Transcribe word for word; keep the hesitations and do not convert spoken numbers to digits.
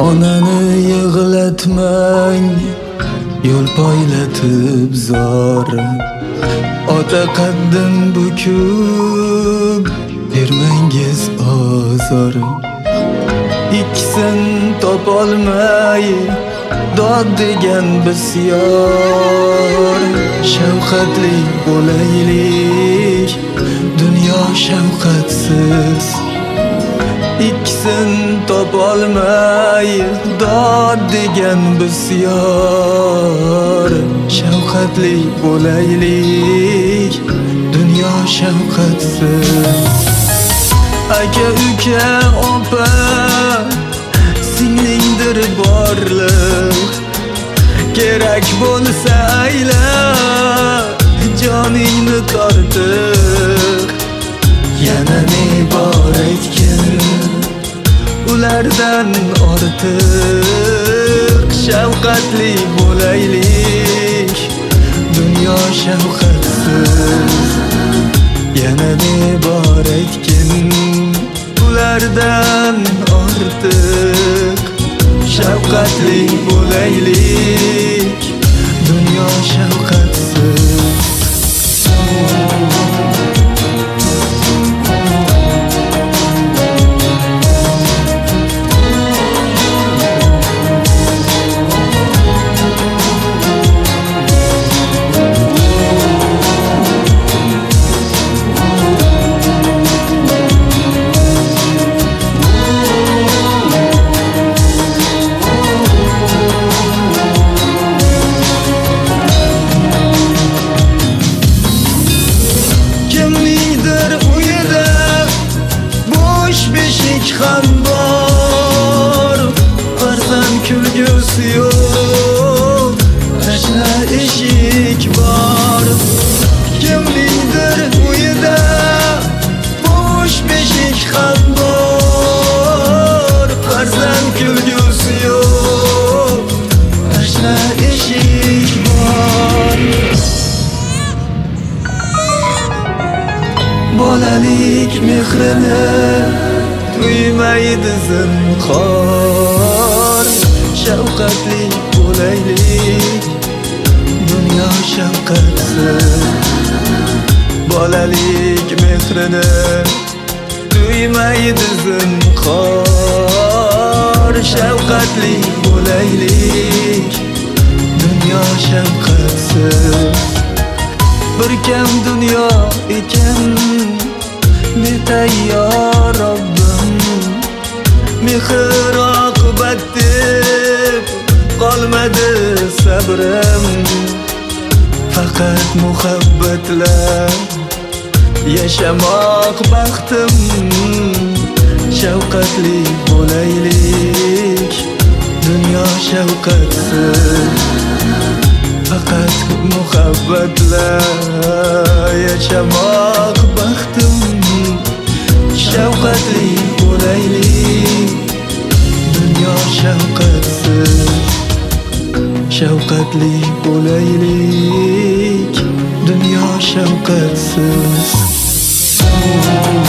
Onani yig'latmang, yo'l poylatib zor. Ota qaddim bukib bermangiz ozor. Ikkisin topolmay dod degan bisyor. Shafqatli bo'laylik, dunyo shafqatsiz. Ikkisin topolmay dod degan bisyor. Shafqatli bo'laylik, dunyo shafqatsiz. Aka uka opa singlingdir borliq. Kerak bo'lsa ayla joningni tortiq. Yana ne bor aytgin ulardan ortiq. Shafqatli bo'laylik, dunyo shafqatsiz. Yana ne bor aytgin ulardan ortiq. Shafqatli bo'laylik, dunyo shafqatsiz. Ham bor, farzand kulgusi yo'q, tashna eshik bor. Kimningdir uyida bo'sh beshik ham bor, farzand kulgusi yo'q, tashna eshik bor. Bolalik mehrini tuymaydi zinhor. Shafqatli bo'laylik, dunyo shafqatsiz. Bolalik mehrini tuymaydi zinhor. Shafqatli bo'laylik, dunyo shafqatsiz. Bir kam dunyo ekan betayyor Robbim. Mehr oqibat deb qolmadi sabrim. Faqat muhabbatla yashamoq baxtim. Shafqatli bo'laylik, dunyo shafqatsiz. Faqat muhabbatla yashamoq baxtim. Shafqatli bo'laylik, dunyo shafqatsiz. Shafqatli bo'laylik, dunyo shafqatsiz.